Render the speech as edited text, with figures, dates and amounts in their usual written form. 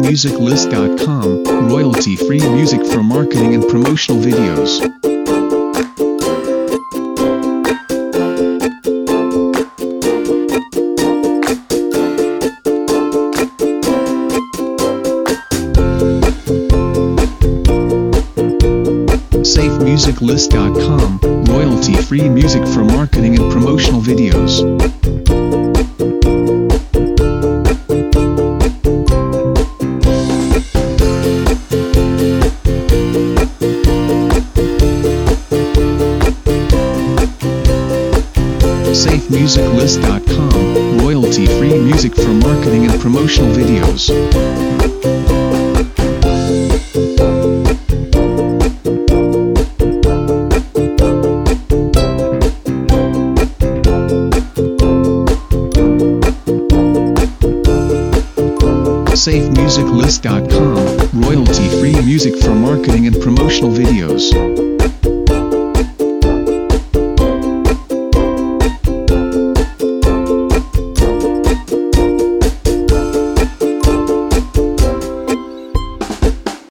SafeMusicList.com, royalty-free music for marketing and promotional videos. SafeMusicList.com, royalty-free music for marketing and promotional videos. SafeMusicList.com, royalty-free music for marketing and promotional videos. SafeMusicList.com, royalty-free music for marketing and promotional videos.